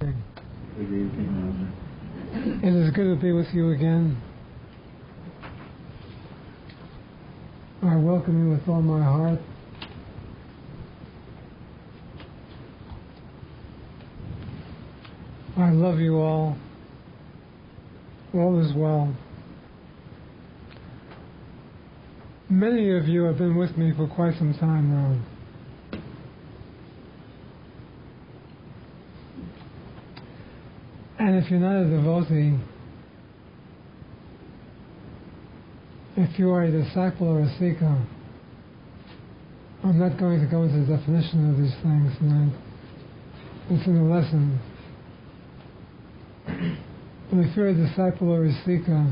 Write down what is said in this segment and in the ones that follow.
evening. Good evening, Elder. It is good to be with you again. I welcome you with all my heart. I love you all. All is well. Many of you have been with me for quite some time now. And if you're not a devotee, if you are a disciple or a seeker, I'm not going to go into the definition of these things tonight. It's in the lesson. But if you're a disciple or a seeker,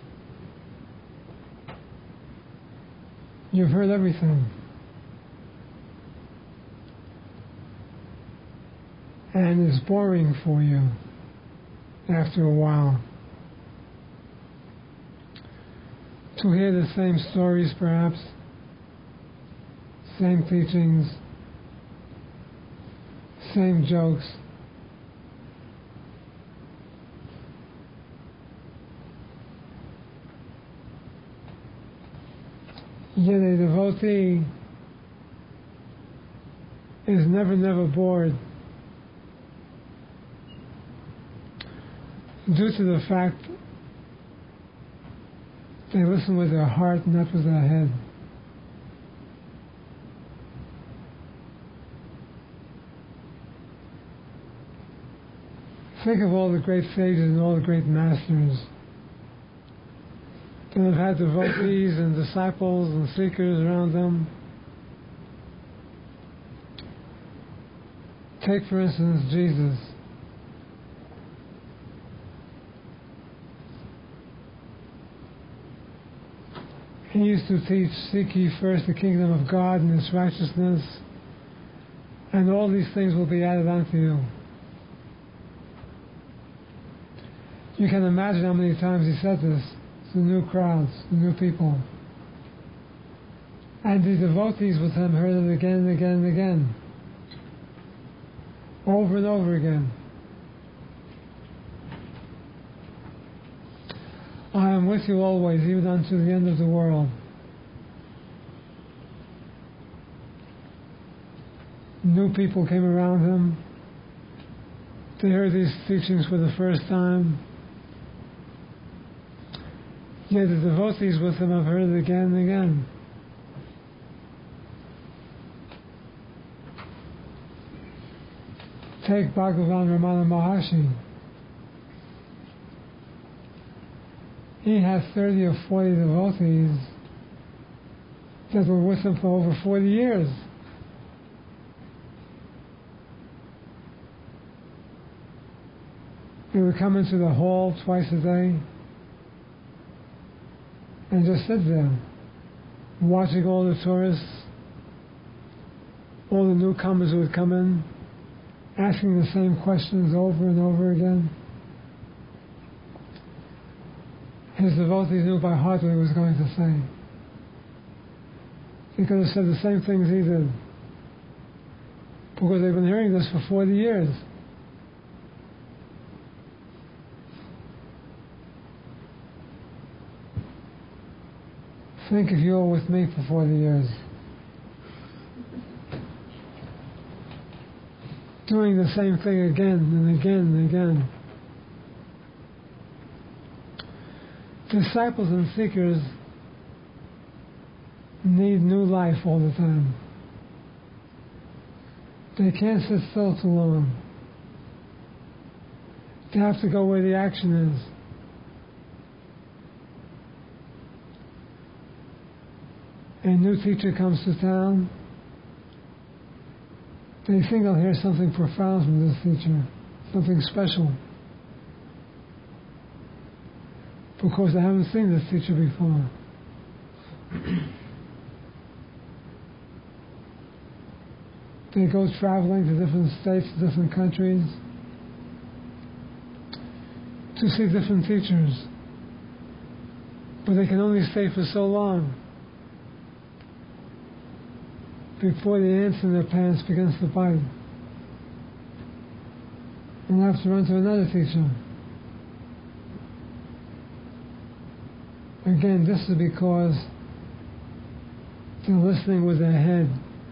you've heard everything. And it's boring for you after a while to hear the same stories, perhaps, same teachings, same jokes. Yet a devotee is never bored due to the fact they listen with their heart, not with their head. Think of all the great sages and all the great masters that have had devotees and disciples and seekers around them. Take, for instance, Jesus. He used to teach, seek ye first the kingdom of God and its righteousness, and all these things will be added unto you. You can imagine how many times he said this to new crowds, to new people. And the devotees with him heard it again and again and again. Over and over again. I am with you always, even unto the end of the world. New people came around him. They heard these teachings for the first time. Yet the devotees with him have heard it again and again. Take Bhagavan Ramana Maharshi. He had 30 or 40 devotees that were with him for over 40 years. They would come into the hall twice a day and just sit there, watching all the tourists, all the newcomers who would come in, asking the same questions over and over again. His devotees knew by heart what he was going to say. He could have said the same things he did, because they've been hearing this for 40 years. Think if you were with me for 40 years, doing the same thing again and again and again. Disciples and seekers need new life all the time. They can't sit still too long. They have to go where the action is. A new teacher comes to town. They think they'll hear something profound from this teacher, something special, because they haven't seen this teacher before. They go traveling to different states, different countries, to see different teachers, but they can only stay for so long before the ants in their pants begins to bite. and have to run to another teacher. Again, this is because they're listening with their head.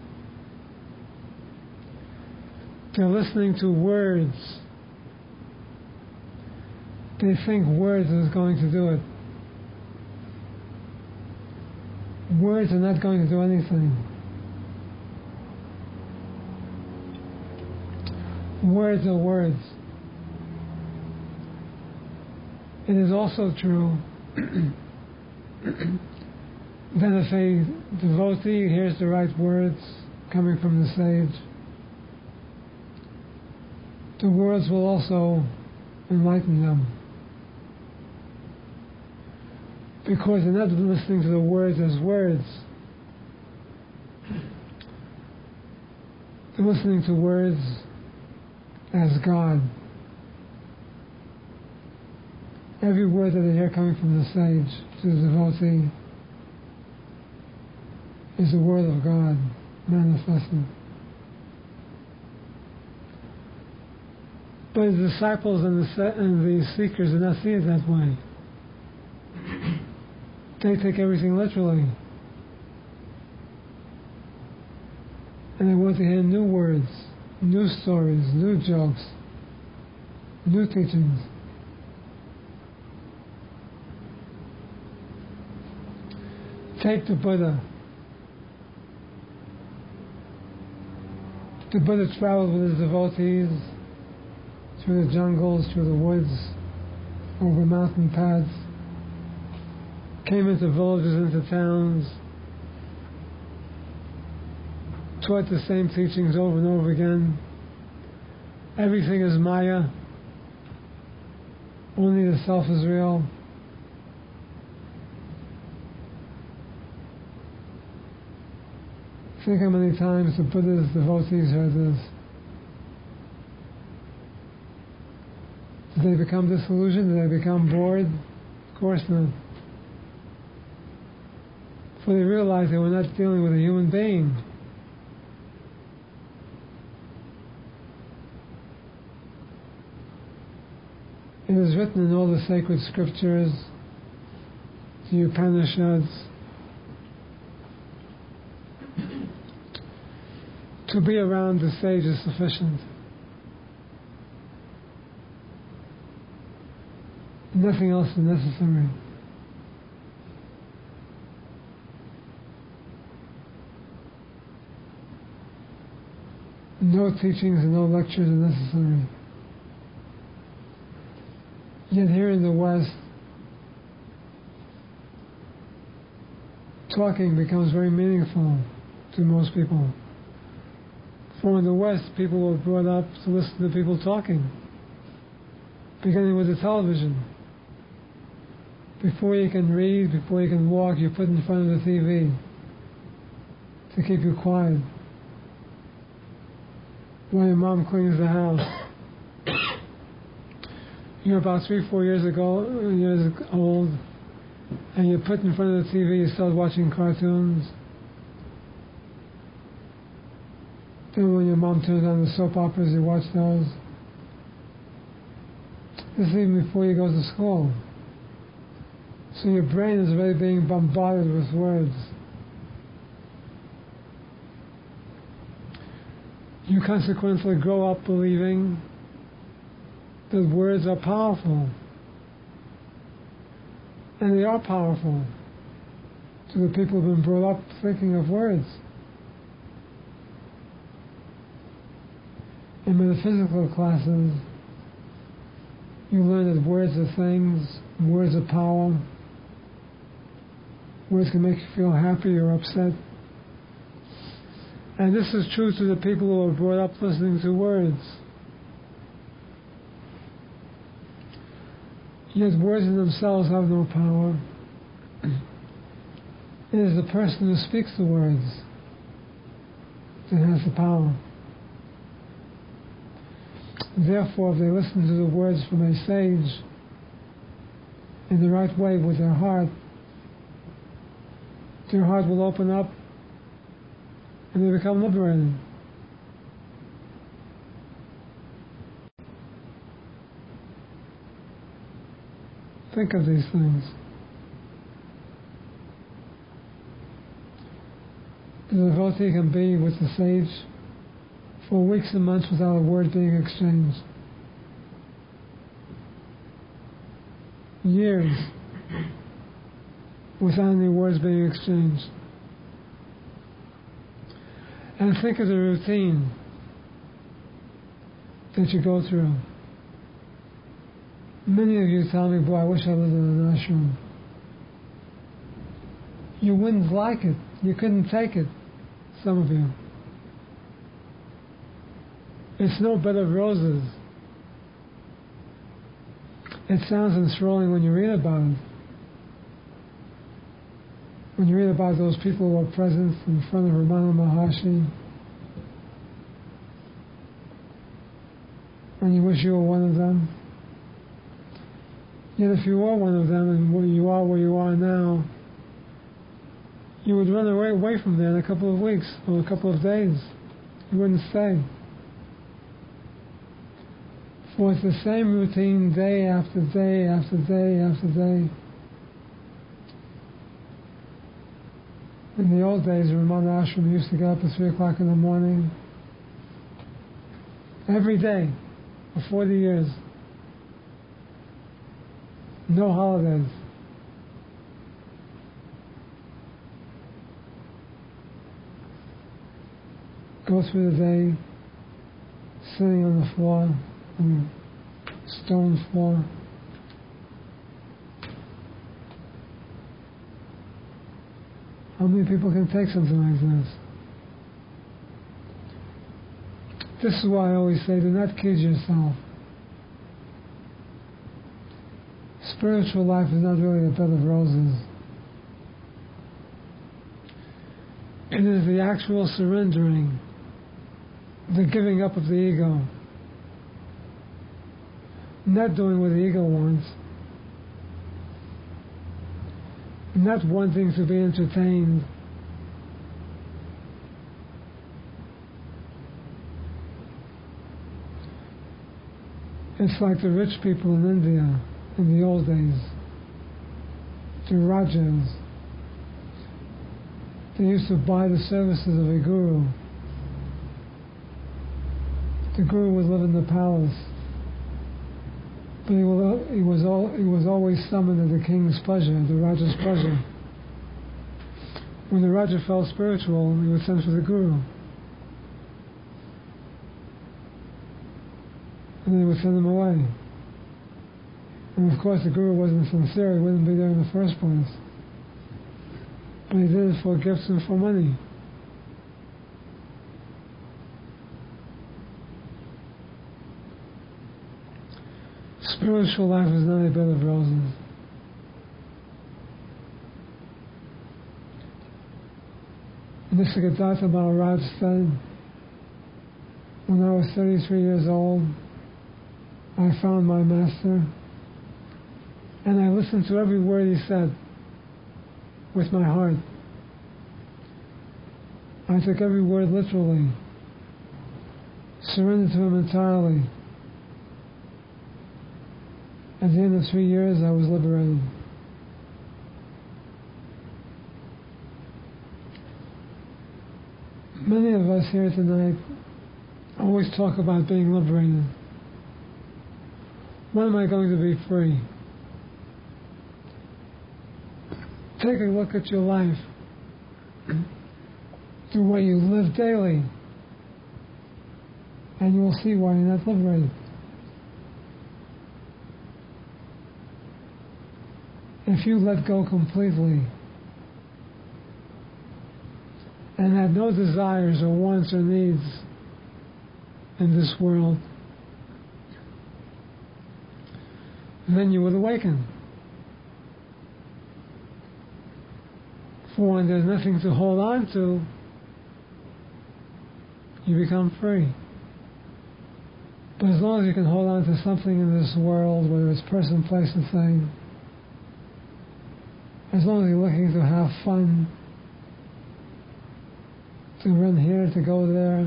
They're listening to words. They think words is going to do it. Words are not going to do anything. Words are words. It is also true that if a devotee hears the right words coming from the sage, the words will also enlighten them. Because they're not listening to the words as words. They're listening to words as God. Every word that they hear coming from the sage to the devotee is the word of God manifested. But the disciples and the seekers do not see it that way. They take everything literally. And they want to hear new words, new stories, new jokes, new teachings. Take the Buddha. The Buddha traveled with his devotees through the jungles, through the woods, over mountain paths, came into villages, into towns, taught the same teachings over and over again. Everything is Maya. Only the self is real. Think how many times the Buddha's devotees heard this. Did they become disillusioned? Did they become bored? Of course not. For they realized they were not dealing with a human being. It is written in all the sacred scriptures, the Upanishads, to be around the sage is sufficient. Nothing else is necessary. No teachings and no lectures are necessary. Yet here in the West, talking becomes very meaningful to most people. For in the West, people were brought up to listen to people talking, beginning with the television. Before you can read, before you can walk, you're put in front of the TV to keep you quiet. While your mom cleans the house. You're about 3-4 years old, and you're put in front of the TV, you start watching cartoons. Then when your mom turns on the soap operas, you watch those. This is even before you go to school. So your brain is already being bombarded with words. You consequently grow up believing that words are powerful. And they are powerful to the people who have been brought up thinking of words. In metaphysical classes, you learn that words are things, words are power, words can make you feel happy or upset. And this is true to the people who are brought up listening to words. Yet words in themselves have no power. It is the person who speaks the words that has the power. Therefore, if they listen to the words from a sage in the right way with their heart will open up and they become liberated. think of these things. The devotee can be with the sage for weeks and months without a word being exchanged. Years without any words being exchanged. And think of the routine that you go through. Many of you tell me, boy, I wish I lived in an ashram. You wouldn't like it. You couldn't take it, some of you. It's no bed of roses. It sounds enthralling when you read about it. When you read about those people who are present in front of Ramana Maharshi, and you wish you were one of them. Yet if you were one of them and where you are now, you would run away from there in a couple of weeks or a couple of days. You wouldn't stay. For it's the same routine day after day after day after day. In the old days, Ramana Ashram used to get up at 3 o'clock in the morning. Every day for 40 years. No holidays. Go through the day sitting on the floor, on the stone floor. How many people can take something like this? This is why I always say, do not kid yourself. Spiritual life is not really a bed of roses. It is the actual surrendering, the giving up of the ego. Not doing what the ego wants. Not wanting to be entertained. It's like the rich people in India in the old days, the Rajas. They used to buy the services of a guru. The guru would live in the palace, but he was always summoned at the king's pleasure, the Raja's pleasure. When the Raja felt spiritual, he would send for the guru. And they would send him away. And of course the guru wasn't sincere, he wouldn't be there in the first place. But he did it for gifts and for money. Spiritual life is not a bed of roses. Nisargadatta Maharaj said, when I was 33 years old, I found my master, and I listened to every word he said with my heart. I took every word literally, surrendered to him entirely. At the end of 3 years, I was liberated. Many of us here tonight always talk about being liberated. When am I going to be free? Take a look at your life, the way you live daily, and you will see why you're not liberated. If you let go completely and have no desires or wants or needs in this world, then you would awaken. For when there's nothing to hold on to, you become free. But as long as you can hold on to something in this world, whether it's person, place, and thing, as long as you're looking to have fun, to run here, to go there,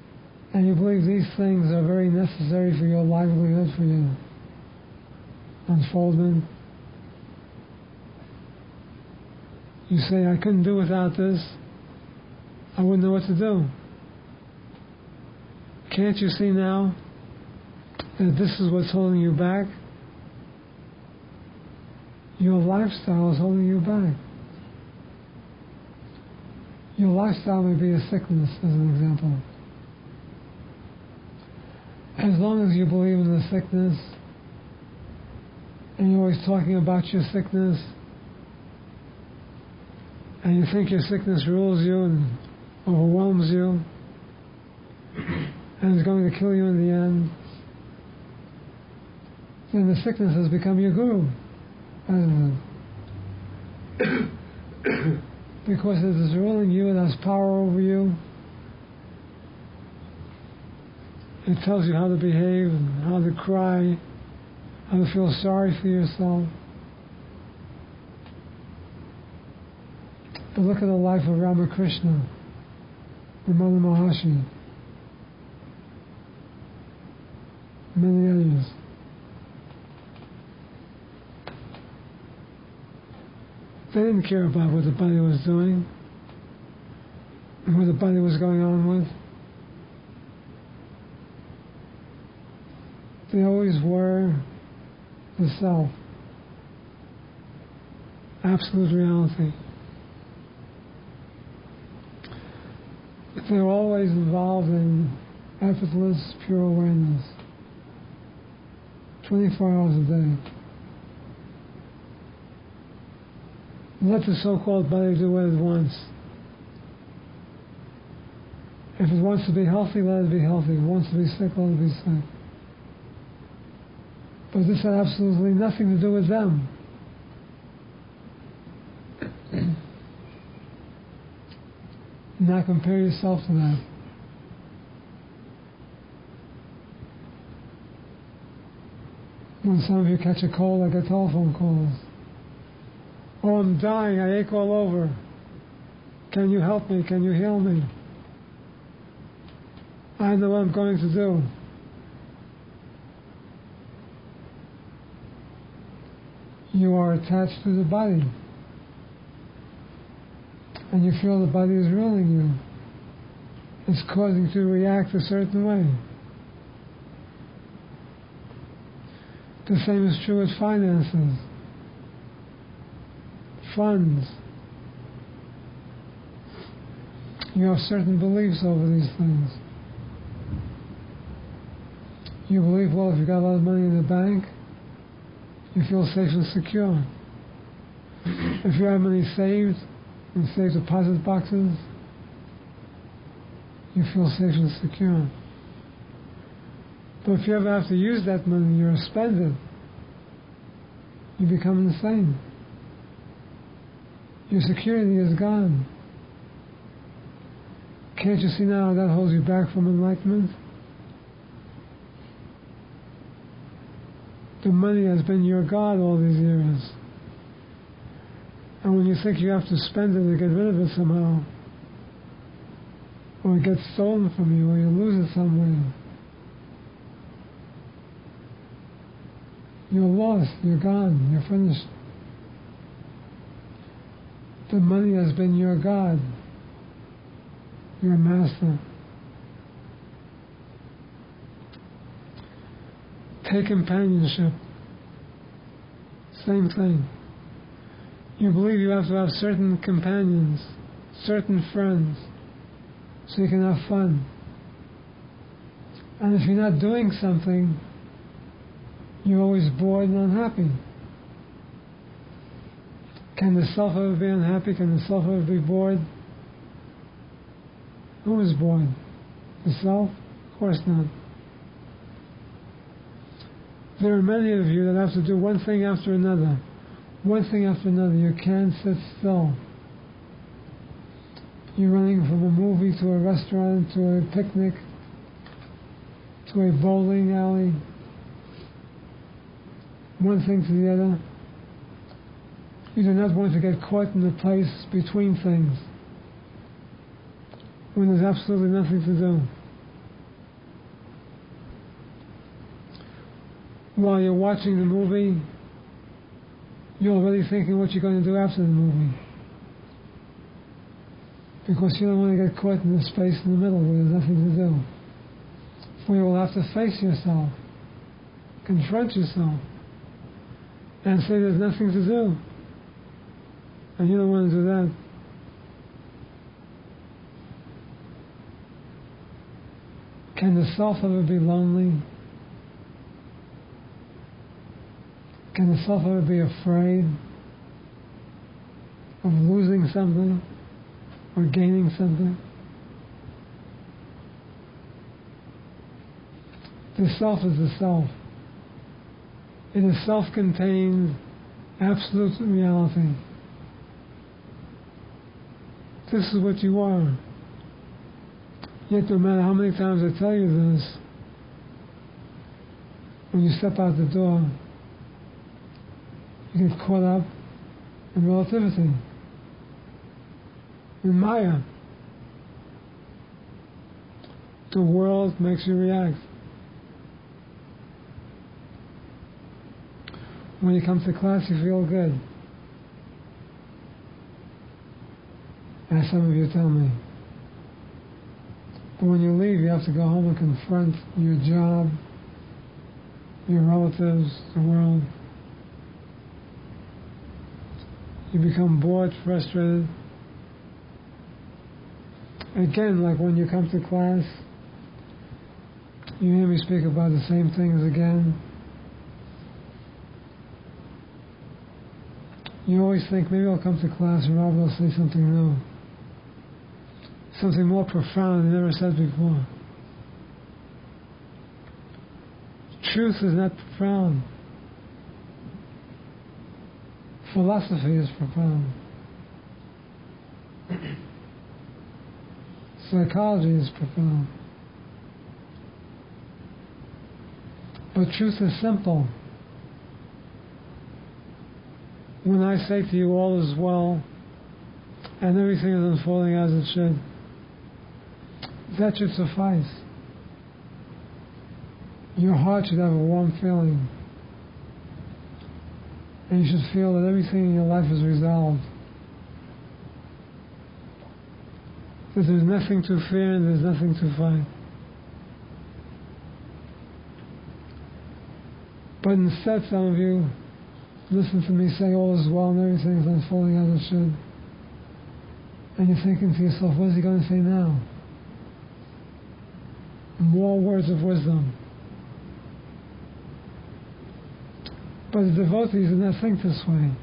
and you believe these things are very necessary for your livelihood, for your unfoldment. You say, I couldn't do without this. I wouldn't know what to do. Can't you see now that this is what's holding you back? Your lifestyle is holding you back. Your lifestyle may be a sickness, as an example. As long as you believe in the sickness, and you're always talking about your sickness, and you think your sickness rules you and overwhelms you, and is going to kill you in the end, then the sickness has become your guru, hasn't it? Because it is ruling you, it has power over you. It tells you how to behave, and how to cry, how to feel sorry for yourself. But look at the life of Ramakrishna, Ramana Maharshi, many others. They didn't care about what the body was doing, and what the body was going on with. They always were the self, absolute reality. They were always involved in effortless, pure awareness, 24 hours a day. Let the so-called body do what it wants. If it wants to be healthy, let it be healthy. If it wants to be sick, let it be sick. But this had absolutely nothing to do with them. Now compare yourself to that. When some of you catch a cold, I get telephone calls. Oh, I'm dying, I ache all over. Can you help me? Can you heal me? I know what I'm going to do. You are attached to the body. And you feel the body is ruling you. It's causing you to react a certain way. The same is true with finances, funds. You have certain beliefs over these things. You believe, well, if you've got a lot of money in the bank, you feel safe and secure. If you have money saved in safe deposit boxes, you feel safe and secure. But if you ever have to use that money, you spend it, you become insane. Your security is gone. Can't you see now that holds you back from enlightenment? The money has been your God all these years. And when you think you have to spend it or get rid of it somehow, or it gets stolen from you, or you lose it somewhere, you're lost, you're gone, you're finished. The money has been your God, your master. Take companionship. Same thing. You believe you have to have certain companions, certain friends, so you can have fun. And if you're not doing something, you're always bored and unhappy. Can the self ever be unhappy? Can the self ever be bored? Who is bored? The self? Of course not. There are many of you that have to do one thing after another. One thing after another. You can't sit still. You're running from a movie to a restaurant to a picnic to a bowling alley. One thing to the other. You do not want to get caught in the place between things when there's absolutely nothing to do. While you're watching the movie, You're already thinking what you're going to do after the movie. Because you don't want to get caught in the space in the middle where there's nothing to do. Where you will have to face yourself, confront yourself, and say there's nothing to do. And you don't want to do that. Can the self ever be lonely? Can the self ever be afraid of losing something or gaining something? The self is the self. It is self-contained, absolute reality. This is what you are. Yet no matter how many times I tell you this, when you step out the door, you get caught up in relativity, in Maya. The world makes you react. When you come to class, you feel good. As some of you tell me. But when you leave, you have to go home and confront your job, your relatives, the world. You become bored, frustrated. Again, like when you come to class, you hear me speak about the same things again. You always think, maybe I'll come to class and Rob will say something new. Something more profound than never said before. Truth is not profound. Philosophy is profound. Psychology is profound. But truth is simple. When I say to you all is well and everything is unfolding as it should, that should suffice. Your heart should have a warm feeling. And you should feel that everything in your life is resolved. That there's nothing to fear and there's nothing to fight. But instead, some of you listen to me say all is well and everything is unfolding as it should. And you're thinking to yourself, what is he going to say now? More words of wisdom. But the devotees do not think this way.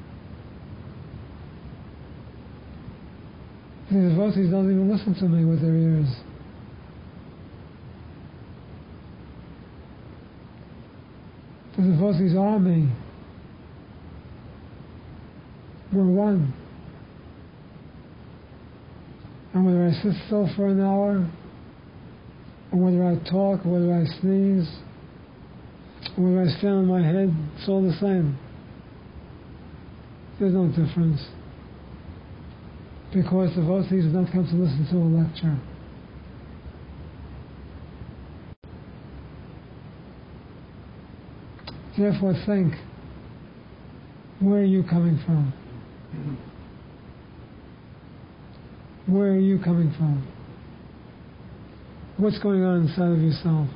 The devotees don't even listen to me with their ears. The devotees are me. We're one. And whether I sit still for an hour, or whether I talk, or whether I sneeze, or whether I stand on my head, it's all the same. There's no difference. Because devotees do not come to listen to a lecture. Therefore think, where are you coming from? Where are you coming from? What's going on inside of yourself?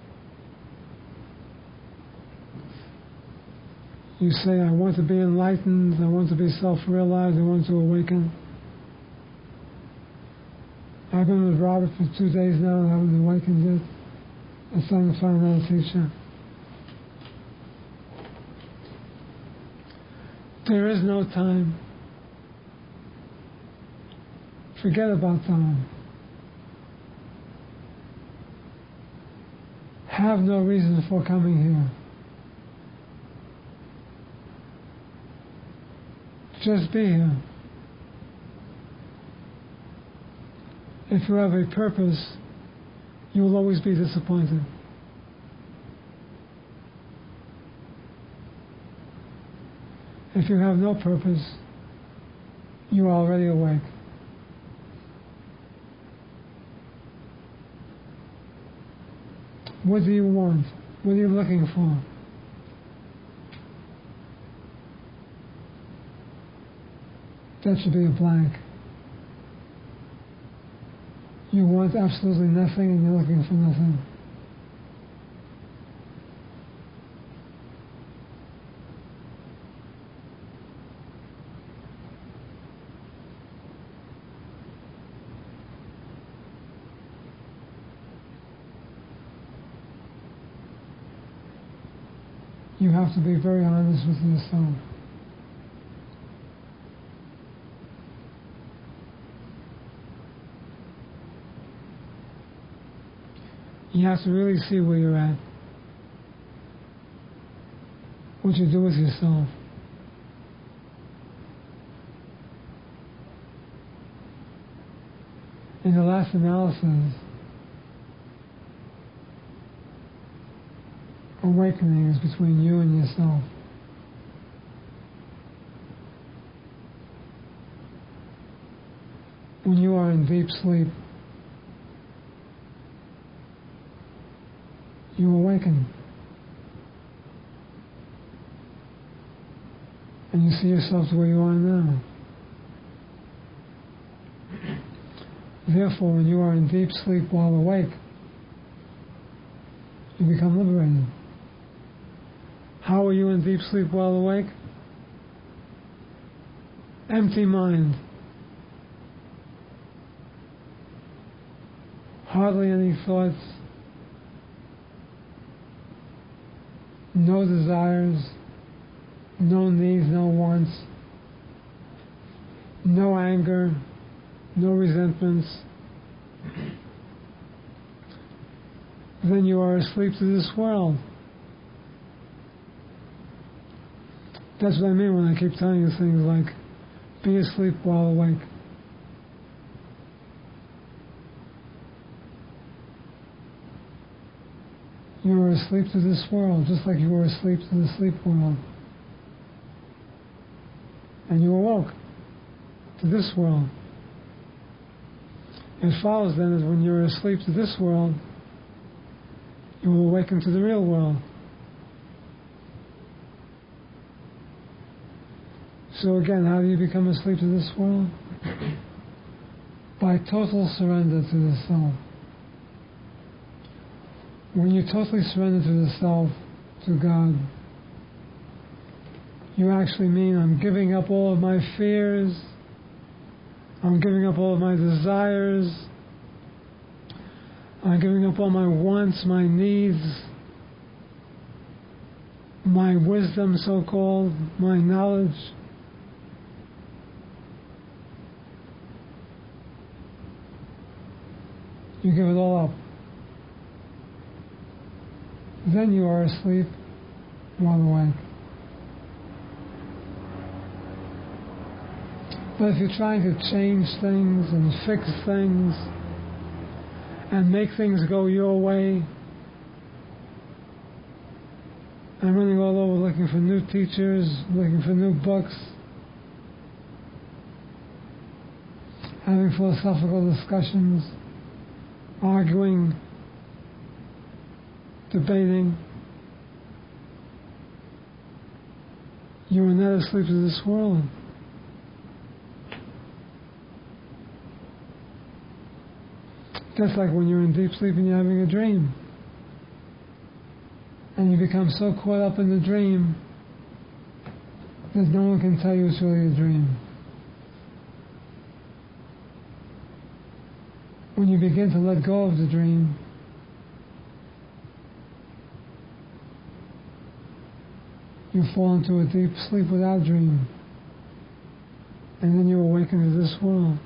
You say, I want to be enlightened, I want to be self-realized, I want to awaken. I've been with Robert for 2 days now and haven't awakened yet. I'm trying to find out a teacher. There is no time. Forget about time. Have no reason for coming here. Just be here. If you have a purpose, you will always be disappointed. If you have no purpose, you are already awake. What do you want? What are you looking for? that should be a blank. You want absolutely nothing and you're looking for nothing. You have to be very honest with yourself. You have to really see where you're at, what you do with yourself. In the last analysis, awakening is between you and yourself. When you are in deep sleep, you awaken. And you see yourself the way you are now. Therefore, when you are in deep sleep while awake, you become liberated. How are you in deep sleep while awake? Empty mind. Hardly any thoughts. No desires. No needs, no wants. No anger. No resentments. Then you are asleep to this world. That's what I mean when I keep telling you things like, be asleep while awake. You were asleep to this world, just like you were asleep to the sleep world. And you awoke to this world. It follows then that when you're asleep to this world, you will awaken to the real world. So again, how do you become asleep to this world? By total surrender to the self. When you totally surrender to the self, to God, you actually mean, I'm giving up all of my fears, I'm giving up all of my desires, I'm giving up all my wants, my needs, my wisdom, so-called, my knowledge. You give it all up. Then you are asleep while awake. But if you're trying to change things and fix things and make things go your way, and running all over looking for new teachers, looking for new books, having philosophical discussions, arguing, debating, you are not asleep to this world. Just like when you're in deep sleep and you're having a dream. And you become so caught up in the dream that no one can tell you it's really a dream. When you begin to let go of the dream, you fall into a deep sleep without dream. And then you awaken to this world.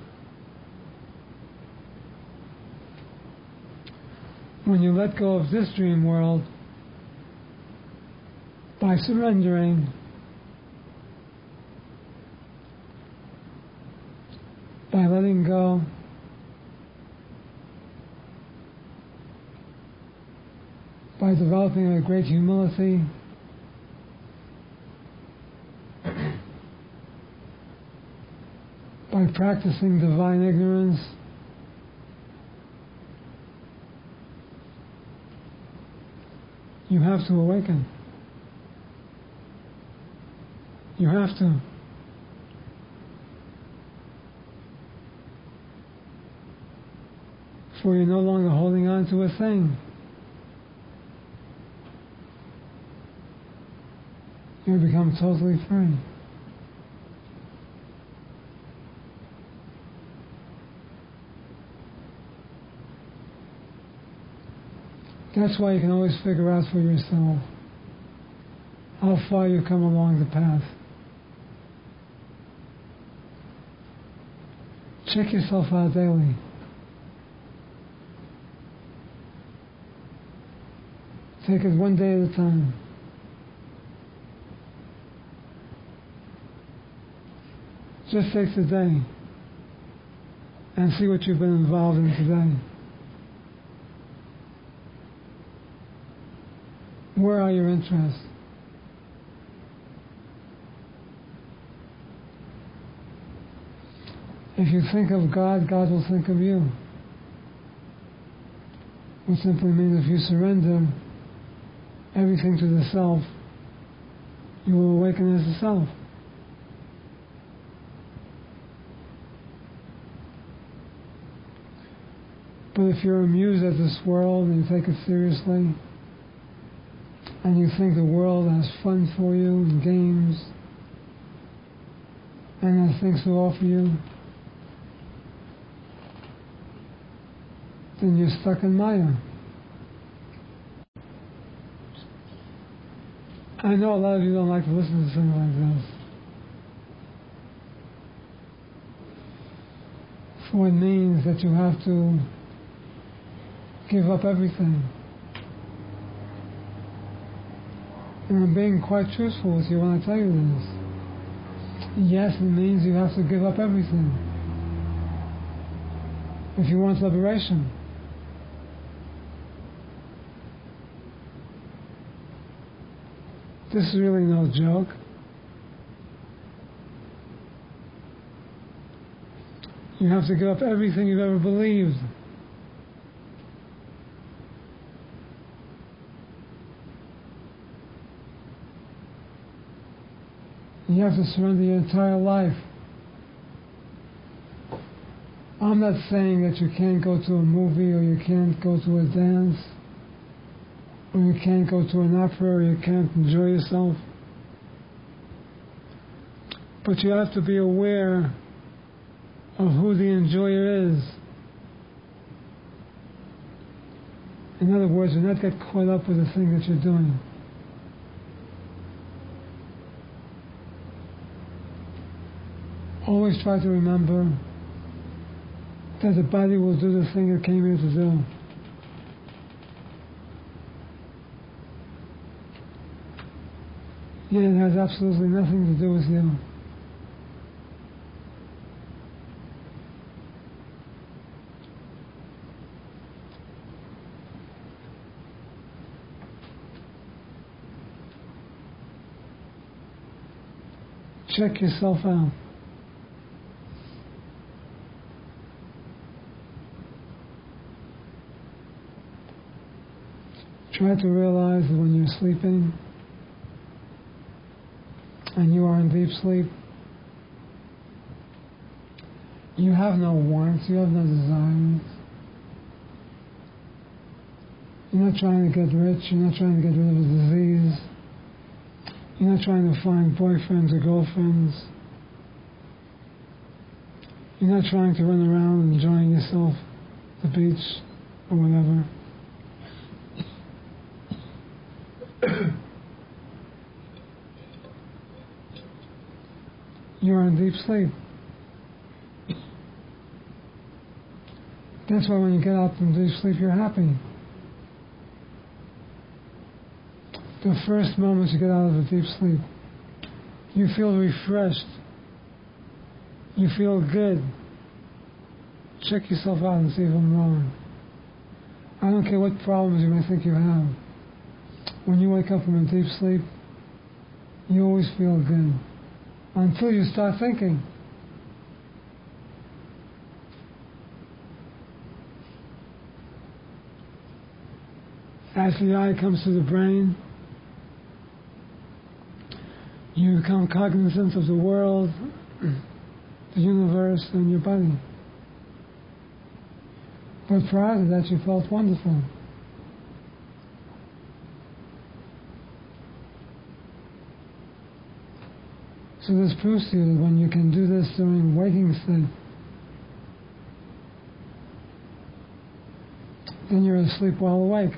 When you let go of this dream world, by surrendering, by letting go, by developing a great humility, by practicing divine ignorance, you have to awaken. You have to. For you're no longer holding on to a thing. You become totally free. That's why you can always figure out for yourself how far you come along the path. Check yourself out daily. Take it one day at a time. Just take today and see what you've been involved in today. Where are your interests? If you think of God, God will think of you. Which simply means if you surrender everything to the self, you will awaken as the self. But if you're amused at this world and you take it seriously, and you think the world has fun for you and games, and has things to offer you, then you're stuck in Maya. I know a lot of you don't like to listen to things like this. For it means that you have to give up everything. And I'm being quite truthful with you when I tell you this. Yes, it means you have to give up everything if you want liberation. This is really no joke. You have to give up everything you've ever believed. You have to surrender your entire life. I'm not saying that you can't go to a movie or you can't go to a dance or you can't go to an opera or you can't enjoy yourself. But you have to be aware of who the enjoyer is. In other words, do not get caught up with the thing that you're doing. Always try to remember that the body will do the thing it came here to do. Yet it has absolutely nothing to do with you. Check yourself out. Try to realize that when you're sleeping and you are in deep sleep, you have no wants, you have no desires. You're not trying to get rich, you're not trying to get rid of a disease, you're not trying to find boyfriends or girlfriends, you're not trying to run around enjoying yourself at the beach or whatever. You're in deep sleep. That's why when you get out from deep sleep, you're happy. The first moment you get out of the deep sleep, you feel refreshed. You feel good. Check yourself out and see if I'm wrong. I don't care what problems you may think you have. When you wake up from a deep sleep, you always feel good. Until you start thinking. As the eye comes to the brain, you become cognizant of the world, the universe, and your body. But prior to that, you felt wonderful. So this proves to you that when you can do this during waking state, then you're asleep while awake.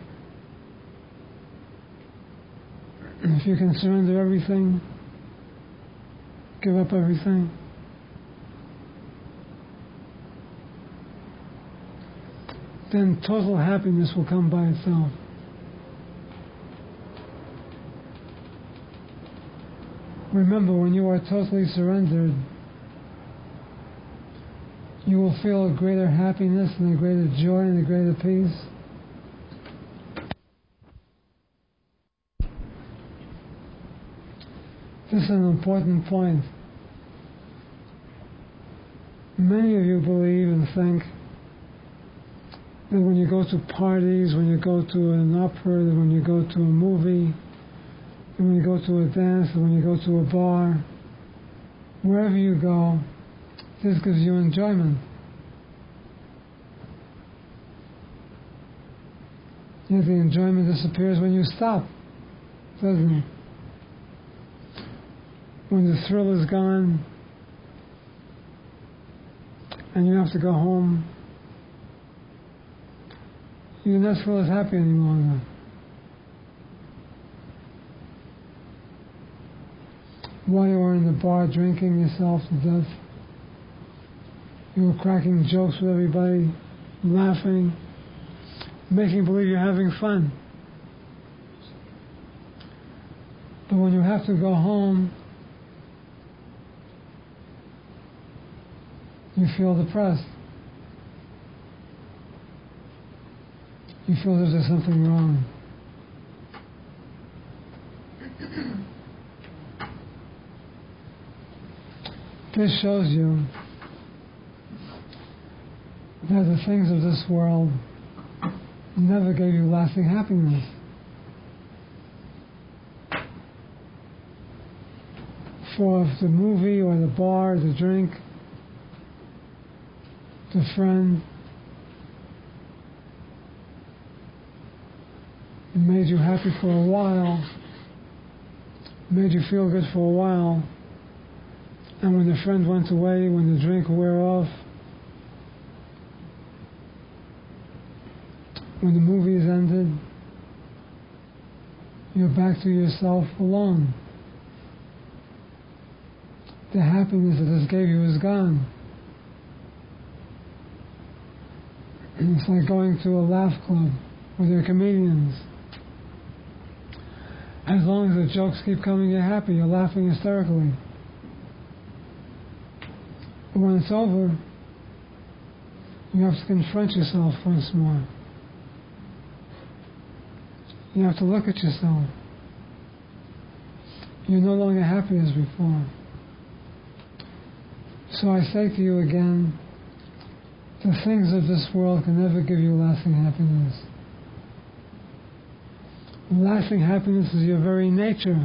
If you can surrender everything, give up everything, then total happiness will come by itself. Remember, when you are totally surrendered, you will feel a greater happiness and a greater joy and a greater peace. This is an important point. Many of you believe and think that when you go to parties, when you go to an opera, that when you go to a movie, that when you go to a dance, that when you go to a bar, wherever you go, this gives you enjoyment. Yet the enjoyment disappears when you stop, doesn't it? When the thrill is gone and you have to go home, you do not feel as happy any longer. While you were in the bar drinking yourself to death, you were cracking jokes with everybody, laughing, making believe you're having fun. But when you have to go home, you feel depressed. You feel that there's something wrong. This shows you that the things of this world never gave you lasting happiness. For the movie or the bar, the drink, the friend, it made you happy for a while, made you feel good for a while, and when the friend went away, when the drink wore off, when the movies ended, you're back to yourself alone. The happiness that this gave you is gone. It's like going to a laugh club where there are comedians. As long as the jokes keep coming, you're happy, you're laughing hysterically. But when it's over, you have to confront yourself once more. You have to look at yourself. You're no longer happy as before. So I say to you again, the things of this world can never give you lasting happiness. Lasting happiness is your very nature.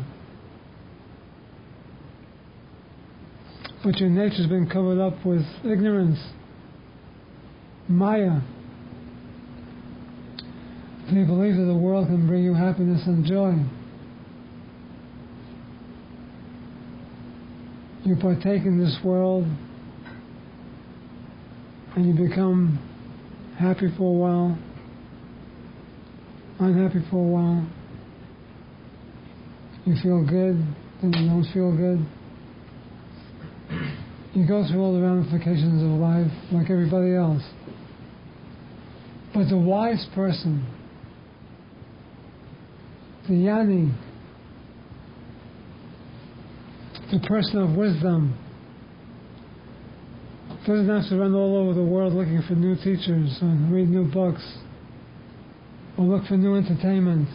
But your nature's been covered up with ignorance, Maya. They believe that the world can bring you happiness and joy. You partake in this world and you become happy for a while, unhappy for a while. You feel good, then you don't feel good. You go through all the ramifications of life like everybody else. But the wise person, the Jnani, the person of wisdom, doesn't have to run all over the world looking for new teachers or read new books or look for new entertainment.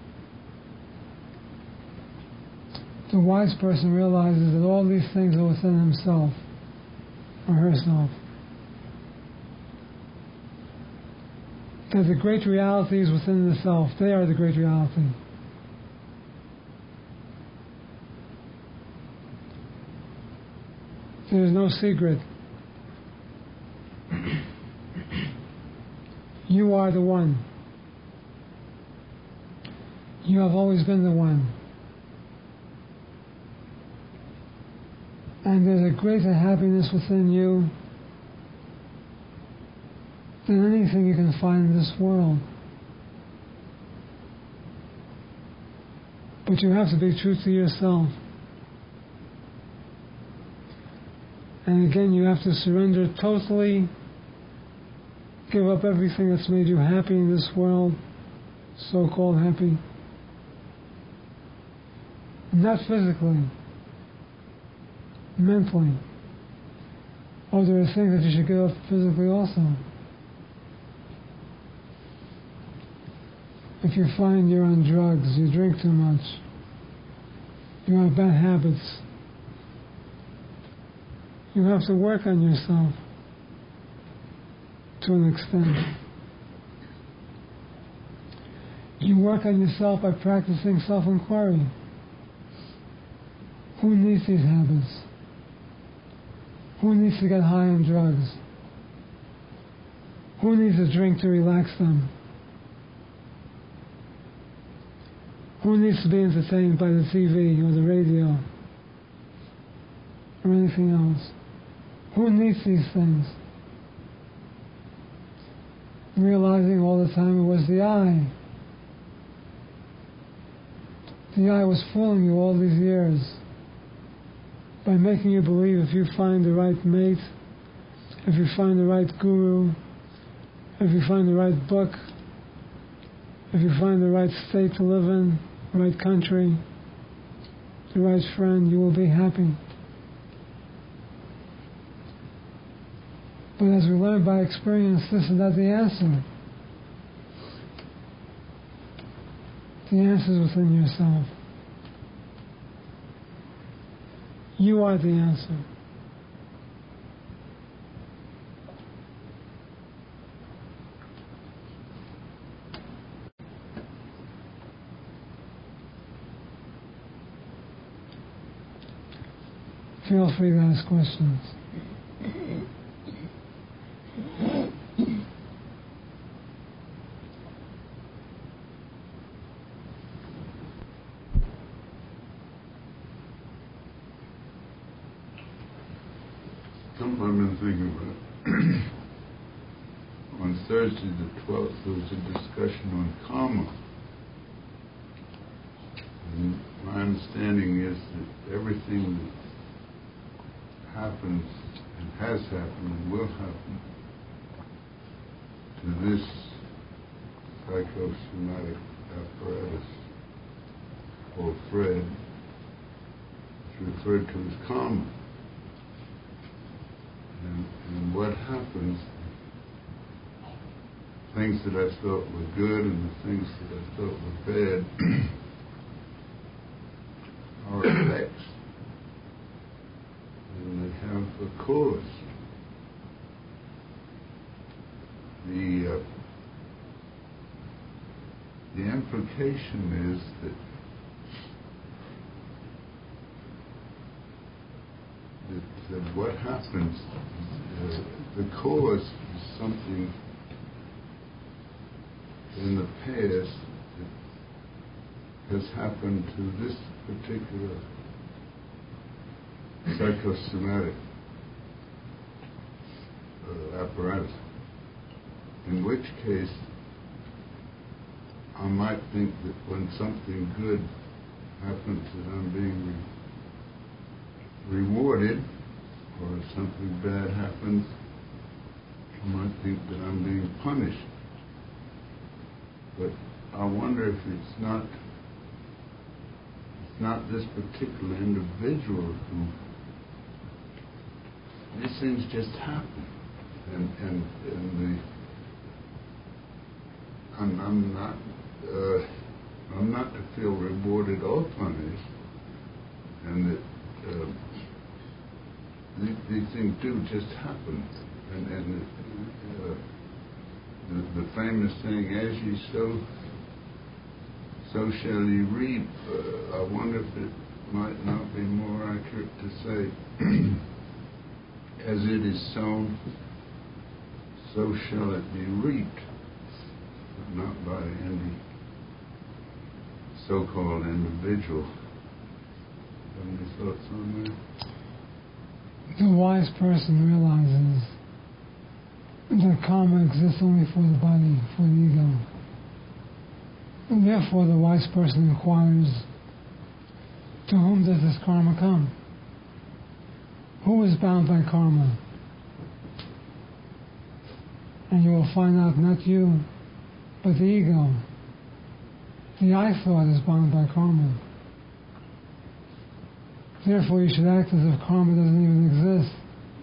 The wise person realizes that all these things are within himself or herself. That the great reality is within the self. They are the great reality. There is no secret. You are the one. You have always been the one. And there's a greater happiness within you than anything you can find in this world. But you have to be true to yourself. And again, you have to surrender totally, give up everything that's made you happy in this world, so-called happy. Not physically, mentally. Oh, there are things that you should give up physically also. If you find you're on drugs, you drink too much, you have bad habits, you have to work on yourself to an extent. You work on yourself by practicing self-inquiry. Who needs these habits? Who needs to get high on drugs? Who needs a drink to relax them? Who needs to be entertained by the TV or the radio or anything else? Who needs these things? Realizing all the time it was the I. The I was fooling you all these years by making you believe if you find the right mate, if you find the right guru, if you find the right book, if you find the right state to live in, the right country, the right friend, you will be happy. But as we learn by experience, this is not the answer. The answer is within yourself. You are the answer. Feel free to ask questions. Something I've been thinking about. On Thursday the 12th, there was a discussion on karma. And my understanding is that everything that happens and has happened and will happen to this psychosomatic apparatus called Fred is referred to as karma. And what happens, things that I thought were good and the things that I thought were bad are effects. And they have a cause. The implication is that what happens, the cause is something in the past that has happened to this particular psychosomatic apparatus, in which case I might think that when something good happens that I'm being rewarded, or if something bad happens, I might think that I'm being punished. But I wonder if it's not this particular individual who, these things just happen, and I'm not to feel rewarded or punished, and that these things do just happen, and the famous saying, "As ye sow, so shall ye reap." I wonder if it might not be more accurate to say, "As it is sown, so shall it be reaped." not by any so-called individual. Have any thoughts on that? The wise person realizes that karma exists only for the body, for the ego. And therefore the wise person inquires, to whom does this karma come? Who is bound by karma? And you will find out not you, but the ego. The I thought is bound by karma. Therefore you should act as if karma doesn't even exist.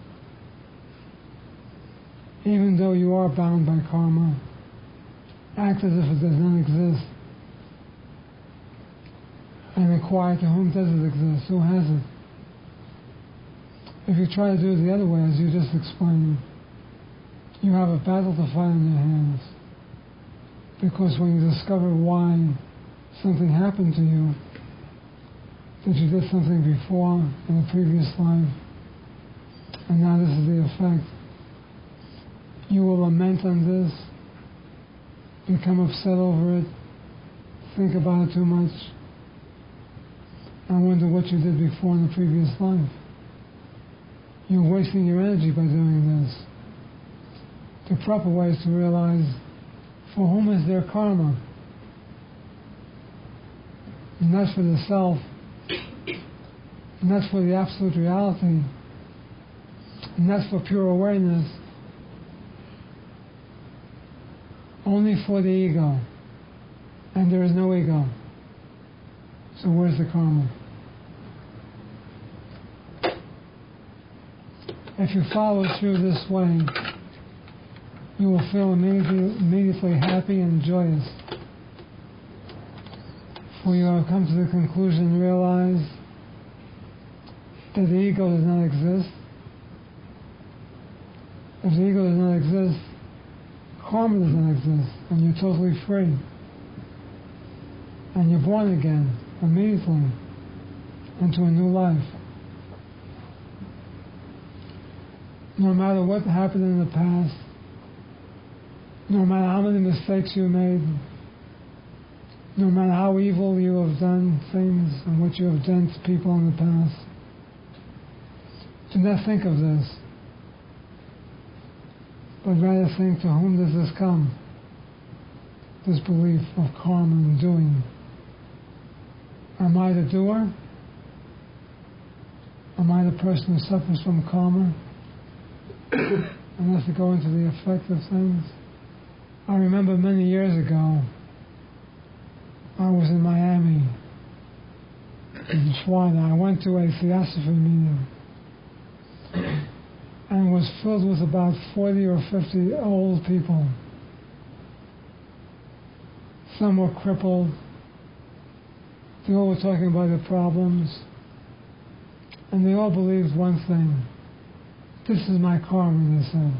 Even though you are bound by karma, act as if it does not exist. And inquire, to whom does it exist? Who has it? If you try to do it the other way, as you just explained, you have a battle to fight on your hands. Because when you discover why something happened to you, that you did something before in a previous life, and now this is the effect, you will lament on this, become upset over it, think about it too much, and wonder what you did before in the previous life. You're wasting your energy by doing this. The proper way is to realize, for whom is their karma? Not for the self, not for the absolute reality, not for pure awareness, only for the ego. And there is no ego. So where's the karma? If you follow through this way, you will feel immediately happy and joyous. For you have come to the conclusion and realize that the ego does not exist. If the ego does not exist, karma does not exist, and you're totally free. And you're born again, immediately, into a new life. No matter what happened in the past, no matter how many mistakes you made, no matter how evil you have done things and what you have done to people in the past, do not think of this, but rather think, to whom does this come? This belief of karma and doing. Am I the doer? Am I the person who suffers from karma and has to go into the effect of things? I remember many years ago, I was in Miami, in Florida. I went to a theosophy meeting, and it was filled with about 40 or 50 old people. Some were crippled. They all were talking about their problems. And they all believed one thing. This is my karma, they said.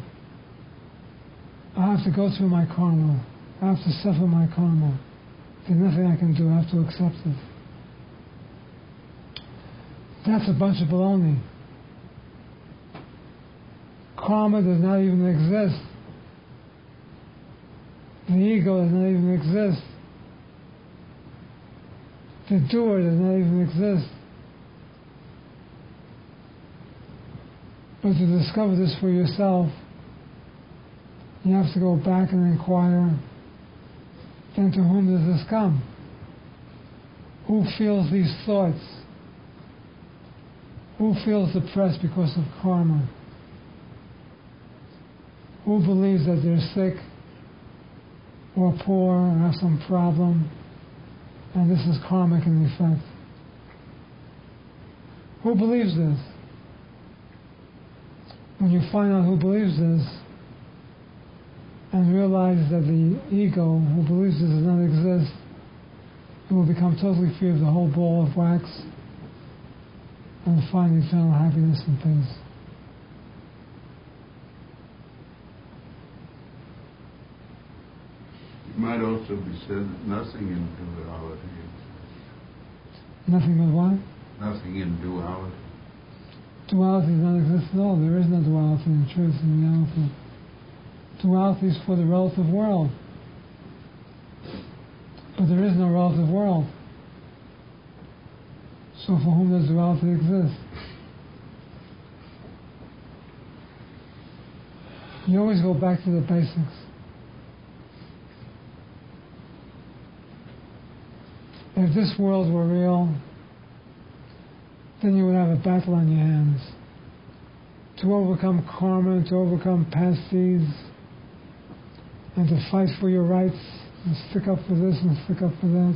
I have to go through my karma. I have to suffer my karma. There's nothing I can do. I have to accept it. That's a bunch of baloney. Karma does not even exist. The ego does not even exist. The doer does not even exist. But to discover this for yourself, you have to go back and inquire, then to whom does this come? Who feels these thoughts? Who feels depressed because of karma? Who believes that they're sick or poor or have some problem and this is karmic in effect? Who believes this? When you find out who believes this and realize that the ego who believes this does not exist, you will become totally free of the whole ball of wax and find eternal happiness and peace. It might also be said that nothing in duality exists. Nothing but what? Nothing in duality. Duality does not exist at all. There is no duality in truth and reality. Duality is for the relative world. But there is no relative world. So for whom does duality exist? You always go back to the basics. If this world were real, then you would have a battle on your hands. To overcome karma, and to overcome past deeds, and to fight for your rights, and stick up for this and stick up for that.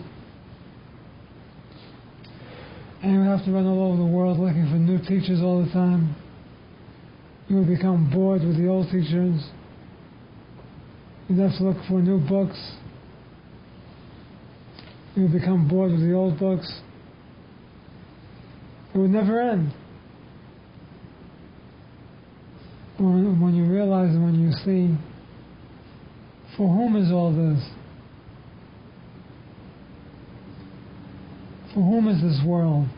And you would have to run all over the world looking for new teachers all the time. You would become bored with the old teachers. You'd have to look for new books. You would become bored with the old books. It would never end. When you realize and when you see, for whom is all this? For whom is this world?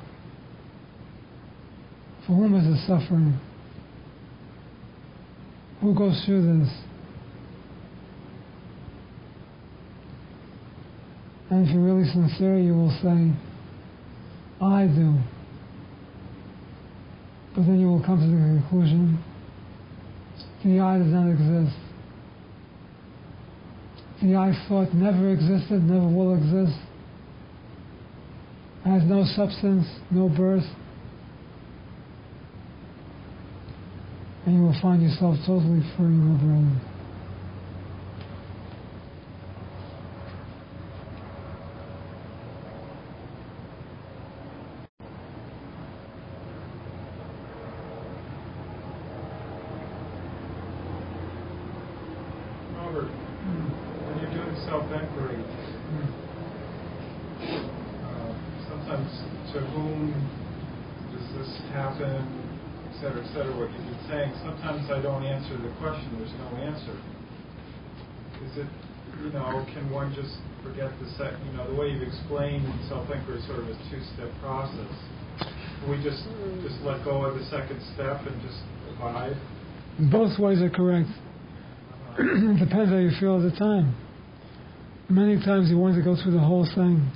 For whom is the suffering? Who goes through this? And if you're really sincere, you will say, I do. But then you will come to the conclusion, the I does not exist. The I thought never existed, never will exist. Has no substance, no birth. And you will find yourself totally free, my brother. Robert, when you're doing self-inquiry, sometimes to whom does this happen, et cetera, what you've been saying, sometimes I don't answer the question, there's no answer. Is it, can one just forget the way you've explained self-inquiry sort of a two-step process? Can we just let go of the second step and just abide? Both ways are correct. It depends how you feel at the time. Many times you want to go through the whole thing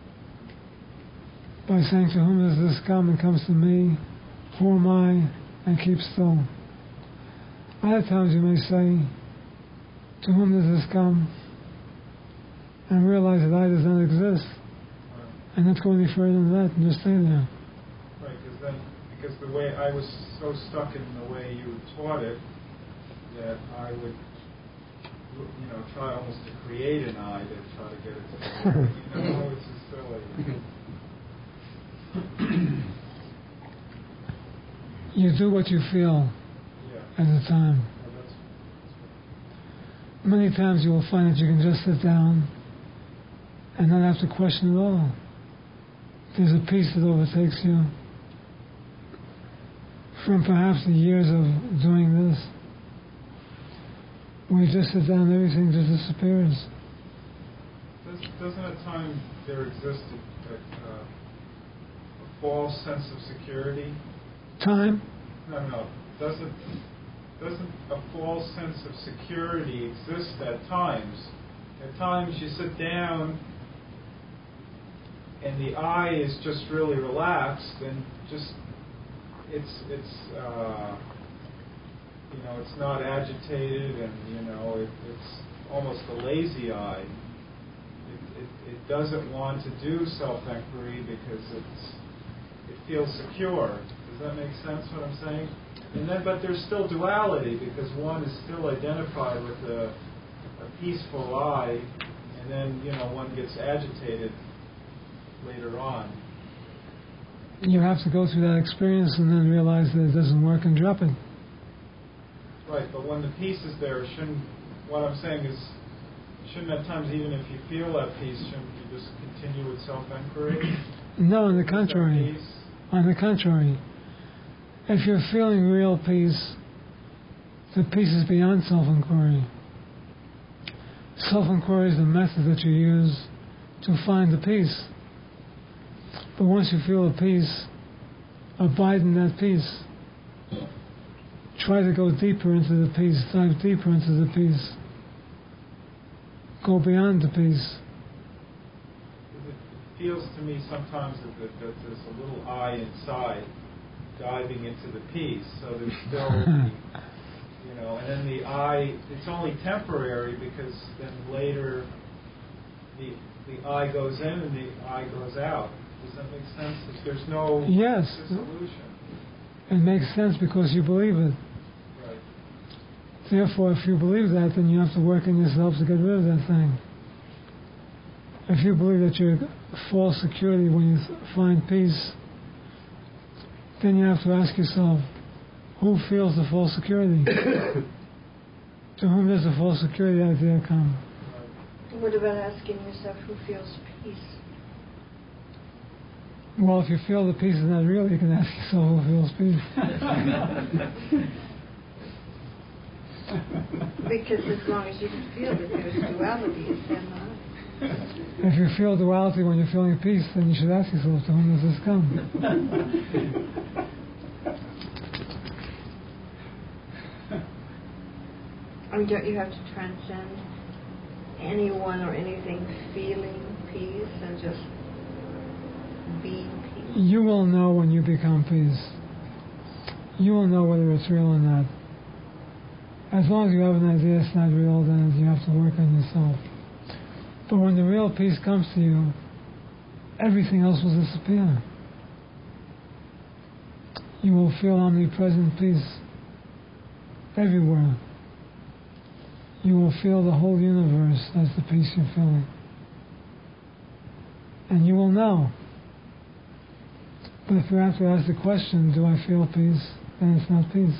by saying, to whom does this come? It comes to me. Who am I? And keep still. Other times you may say, to whom does this come? And realize that I does not exist. Right. And not go any further than that and just stay there. Right, because the way I was so stuck in the way you taught it, that I would try almost to create an I to try to get it to work. It's just silly. You do what you feel at the time. Many times you will find that you can just sit down and not have to question at all. There's a peace that overtakes you from perhaps the years of doing this. When you just sit down, everything just disappears. Doesn't at times there exist a false sense of security? Time? No. Doesn't a false sense of security exist at times? At times you sit down and the I is just really relaxed and just it's not agitated and it's almost a lazy I. It doesn't want to do self-inquiry because it feels secure. Does that make sense what I'm saying? But there's still duality because one is still identified with a peaceful I, and then one gets agitated later on. You have to go through that experience and then realize that it doesn't work and drop it. Right, but when the peace is there, what I'm saying is, shouldn't at times, even if you feel at peace, shouldn't you just continue with self-inquiry? No, on the contrary. On the contrary. If you're feeling real peace, the peace is beyond self-inquiry. Self-inquiry is the method that you use to find the peace. But once you feel the peace, abide in that peace. Try to go deeper into the peace, dive deeper into the peace. Go beyond the peace. feels to me sometimes that there's a little I inside diving into the peace. So there's still, and then the I, it's only temporary because then later the I goes in and the I goes out. Does that make sense? If there's no dissolution. It makes sense because you believe it. Right. Therefore, if you believe that, then you have to work in yourself to get rid of that thing. If you believe that you're false security when you find peace, then you have to ask yourself, who feels the false security? To whom does the false security idea come? What about asking yourself who feels peace? Well, if you feel the peace is not real, you can ask yourself who feels peace. Because as long as you can feel that there's duality, is there not? If you feel duality when you're feeling peace, then you should ask yourself, to whom does this come? I mean, don't you have to transcend anyone or anything feeling peace and just be peace? You will know when you become peace. You will know whether it's real or not. As long as you have an idea it's not real, then you have to work on yourself. But when the real peace comes to you, everything else will disappear. You will feel omnipresent peace everywhere. You will feel the whole universe as the peace you're feeling. And you will know. But if you have to ask the question, do I feel peace? Then it's not peace.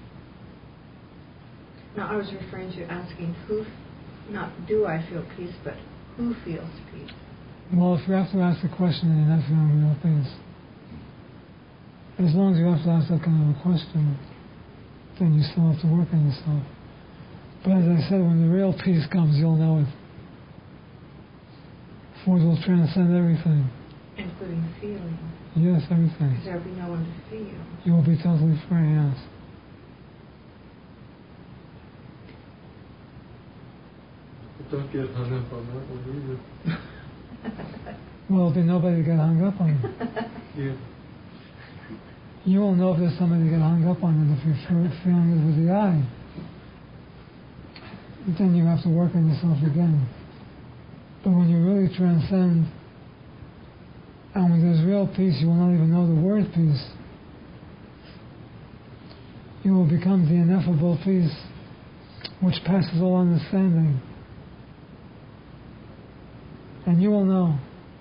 No, I was referring to asking who, not do I feel peace, but who feels peace? Well, if you have to ask the question, then you're not feeling real peace. As long as you have to ask that kind of a question, then you still have to work on yourself. But as I said, when the real peace comes, you'll know it. For it will transcend everything. Including feeling. Yes, everything. Because there will be no one to feel. You will be totally free, yes. Don't get hung up on that one either. Well, there'll be nobody to get hung up on. Yeah. You will know if there's somebody to get hung up on, and if you're feeling it with the eye. Then you have to work on yourself again. But when you really transcend, and when there's real peace, you will not even know the word peace. You will become the ineffable peace, which passes all understanding. And you will know.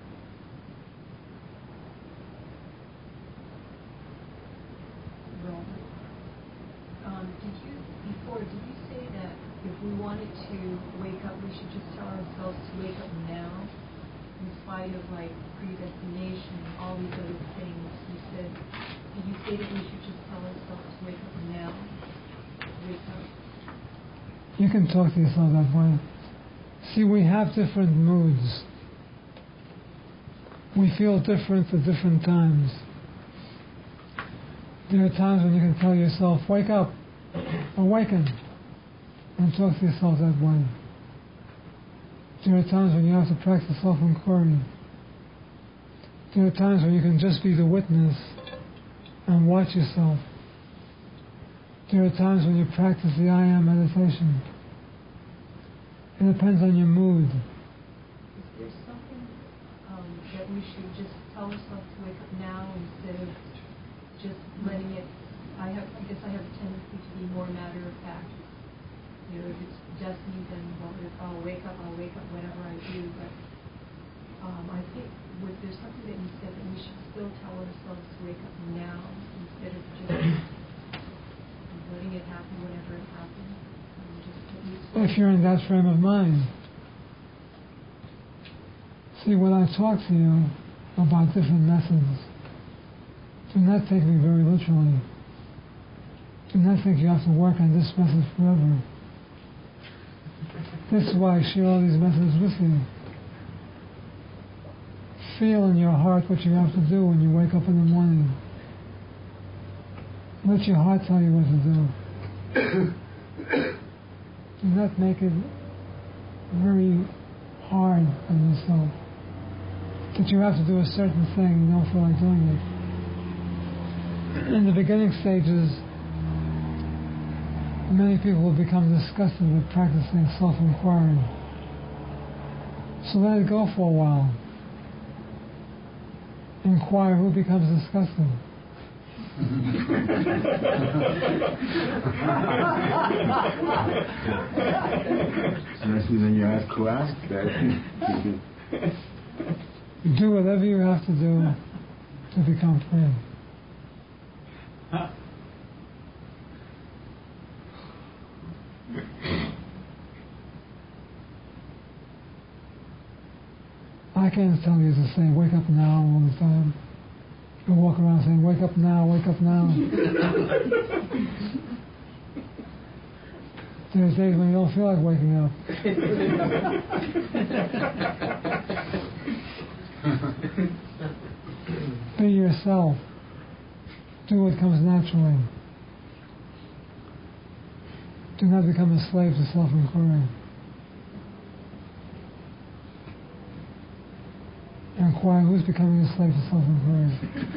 Did you say that if we wanted to wake up, we should just tell ourselves to wake up now, in spite of predestination and all these other things? Did you say that we should just tell ourselves to wake up now? Wake up. You can talk to yourself that way. See, we have different moods. We feel different at different times. There are times when you can tell yourself, wake up, awaken, and talk to yourself that way. There are times when you have to practice self-inquiry. There are times when you can just be the witness and watch yourself. There are times when you practice the I Am meditation. It depends on your mood. Is there something that we should just tell ourselves to wake up now instead of just letting it? I guess I have a tendency to be more matter of fact. If it's destiny, then if I'll wake up whenever I do. But I think there's something that you said that we should still tell ourselves to wake up now instead of just letting it happen whenever it happens. If you're in that frame of mind. See, when I talk to you about different methods, do not take me very literally. Do not think you have to work on this method forever. This is why I share all these methods with you. Feel in your heart what you have to do when you wake up in the morning. Let your heart tell you what to do. Do not make it very hard on yourself. that you have to do a certain thing, you don't feel like doing it. In the beginning stages, many people will become disgusted with practicing self-inquiry. So let it go for a while. Inquire who becomes disgusted. Then you ask who asked that. Do whatever you have to do to become free. I can't tell you to say, wake up now all the time. You walk around saying, wake up now, wake up now. There's days when you don't feel like waking up. Be yourself. Do what comes naturally. Do not become a slave to self-inquiry. Inquire who's becoming a slave to self-inquiry.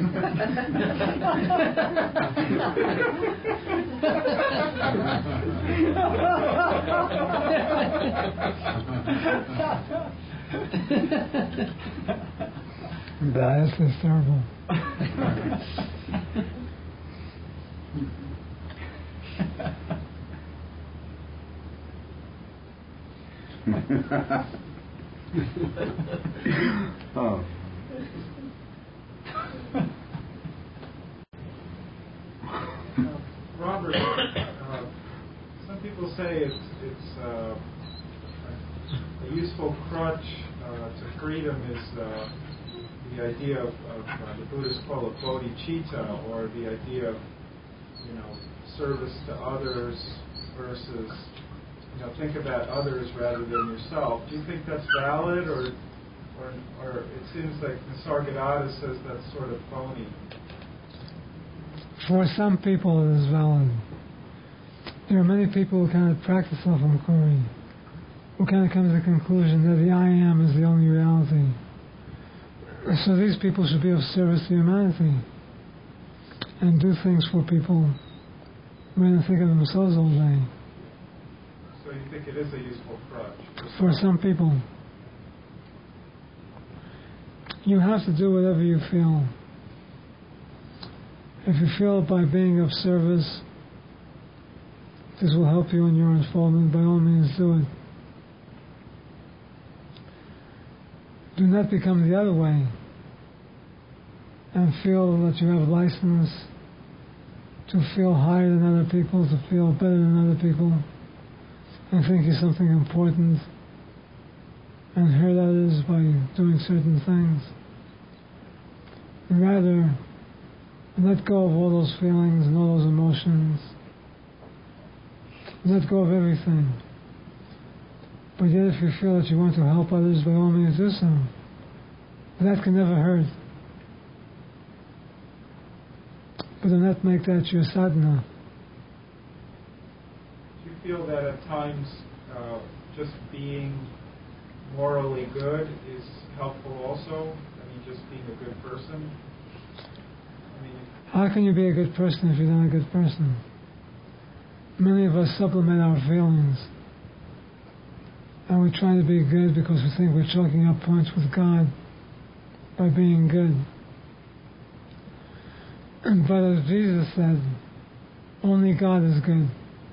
That is terrible. Oh. Robert, some people say it's a useful crutch to freedom is the idea of the Buddhists call it bodhicitta, or the idea of service to others versus think about others rather than yourself. Do you think that's valid, or it seems like Nisargadatta says that's sort of phony? For some people it is valid. There are many people who kind of practice self-inquiry, who kind of come to the conclusion that the I am is the only reality. So these people should be of service to humanity and do things for people rather than think of themselves all day. So you think it is a useful crutch? For some people. You have to do whatever you feel. If you feel by being of service, this will help you in your unfoldment, by all means do it. Do not become the other way and feel that you have license to feel higher than other people, to feel better than other people, and think you're something important and hurt others by doing certain things. Rather, let go of all those feelings and all those emotions. Let go of everything. But yet if you feel that you want to help others, by all means do so. That can never hurt. But do not make that your sadhana. Do you feel that at times just being morally good is helpful also? I mean, just being a good person? How can you be a good person if you're not a good person? Many of us supplement our feelings. And we try to be good because we think we're choking up points with God by being good. But as Jesus said, only God is good.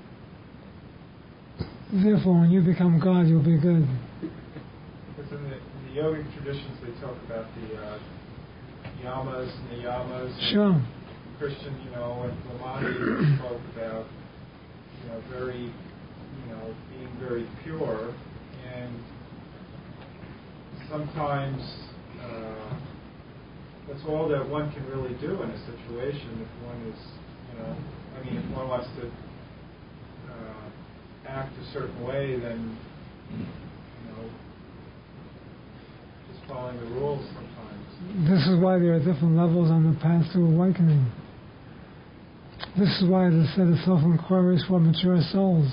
Therefore, when you become God, you'll be good. Because in the yogic traditions, they talk about the yamas and the yamas. Sure. Christian, and Lamani spoke about, very, being very pure, and sometimes that's all that one can really do in a situation if one is, if one wants to act a certain way, then, just following the rules sometimes. This is why there are different levels on the path to awakening. This is why it is said that self-inquiry is for mature souls.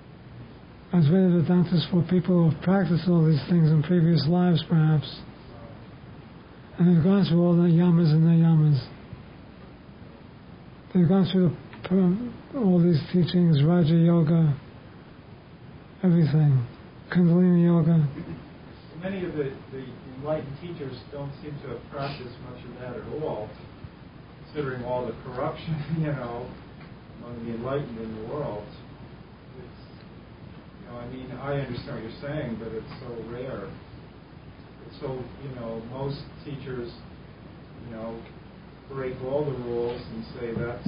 Advaita Vedanta is for people who have practiced all these things in previous lives, perhaps. And they've gone through all the yamas and niyamas. They've gone through all these teachings, Raja Yoga, everything, Kundalini Yoga. Many of the enlightened teachers don't seem to have practiced much of that at all, considering all the corruption, among the enlightened in the world. It's, I understand what you're saying, but it's so rare. It's so, most teachers, break all the rules and say that's...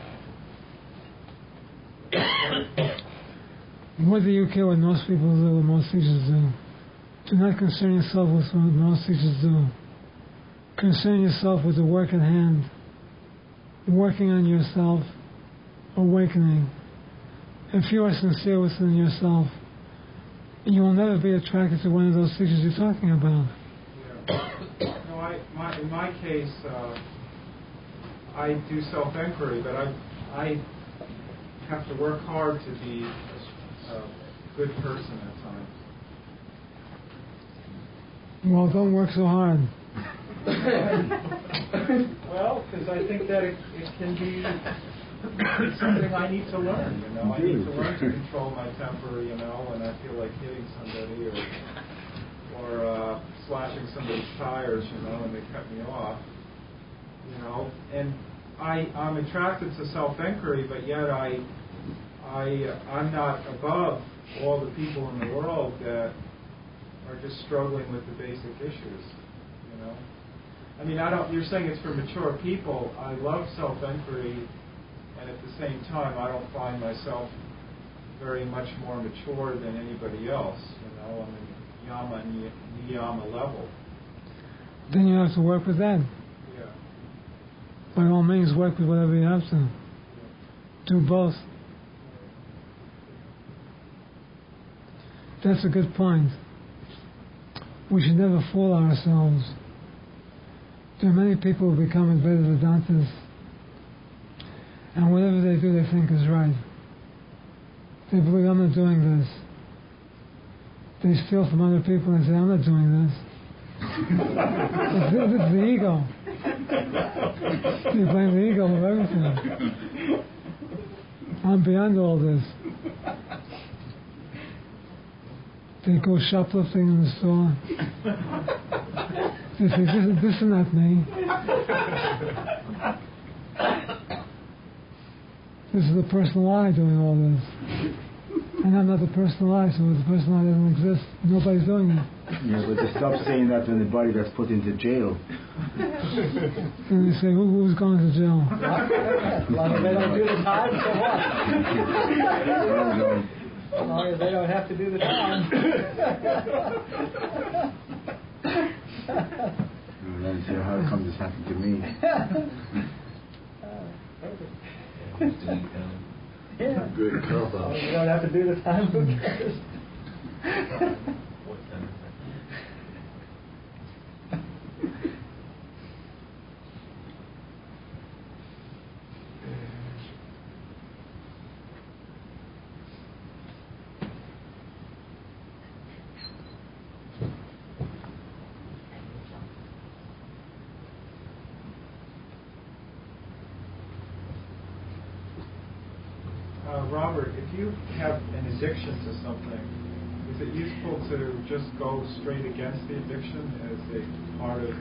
What do you care what most people do, what most teachers do? Do not concern yourself with what most teachers do. Concern yourself with the work at hand, working on yourself, awakening. If you are sincere within yourself, you will never be attracted to one of those teachers you're talking about. Yeah. No, in my case, I do self-inquiry, but I have to work hard to be a good person at times. Well, don't work so hard. Well, because I think that it can be something I need to learn, I need to learn to control my temper, when I feel like hitting somebody or slashing somebody's tires, when they cut me off, And I'm attracted to self-inquiry, but yet I'm not above all the people in the world that are just struggling with the basic issues, you're saying it's for mature people. I love self-inquiry, and at the same time, I don't find myself very much more mature than anybody else, I'm in yama and niyama level. Then you have to work with that. Yeah. By all means, work with whatever you have to. Do both. That's a good point. We should never fool ourselves. There are many people who become Advaita Vedantas, and whatever they do, they think is right. They believe, I'm not doing this. They steal from other people and say, I'm not doing this. It's the ego. They blame the ego for everything. I'm beyond all this. They go shoplifting in the store. They say, this is not me. This is the personal I doing all this. And I'm not the personal I, so the personal I doesn't exist. Nobody's doing it. Yeah, but they stop saying that when the body gets put into jail. And they say, who's going to jail? As long as they don't do the time, so what? As long as they don't have to do the time. Then say, how come this happened to me? Yeah. Good cover. As long as you don't have to do the time, who cares? Robert, if you have an addiction to something, is it useful to just go straight against the addiction as a part of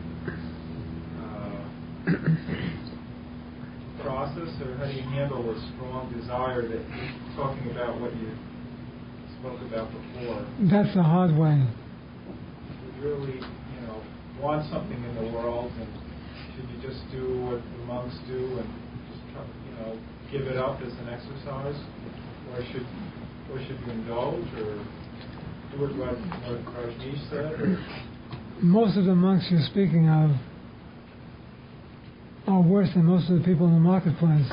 process, or how do you handle a strong desire that you're talking about what you spoke about before? That's the hard way. You really, want something in the world, and should you just do what the monks do and just try, give it up as an exercise, or should you indulge, or do what Rajneesh said? Or? Most of the monks you're speaking of are worse than most of the people in the marketplace.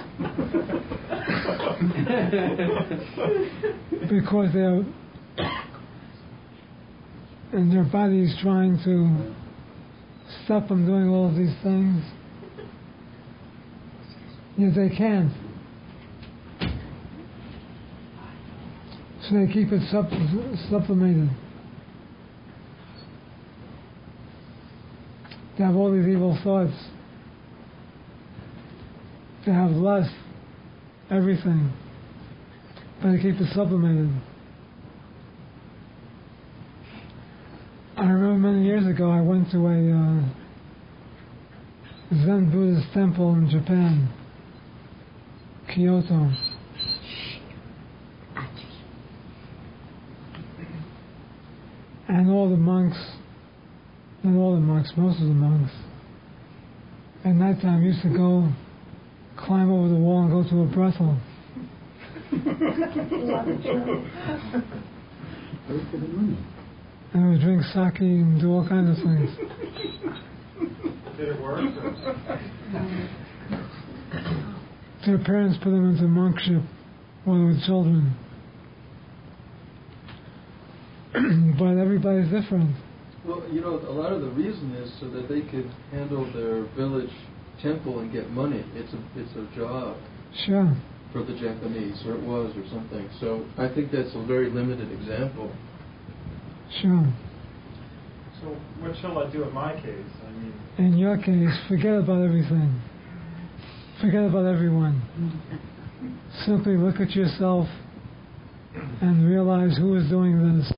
Because they're and their body's trying to stop them doing all of these things, yet they can't. So they keep it sublimated. They have all these evil thoughts. They have less everything, but they keep it supplemented. I remember many years ago I went to a Zen Buddhist temple in Japan, Kyoto. And all the monks, not all the monks, most of the monks, at night time used to go climb over the wall and go to a brothel. And would drink sake and do all kinds of things. Did it work? Their parents put them into monkship while they were children. But everybody's different. Well, you know, a lot of the reason is so that they could handle their village temple and get money. It's a job. Sure. For the Japanese, or it was, or something. So I think that's a very limited example. Sure. So what shall I do in my case? I mean, in your case, forget about everything. Forget about everyone. Simply look at yourself and realize who is doing this.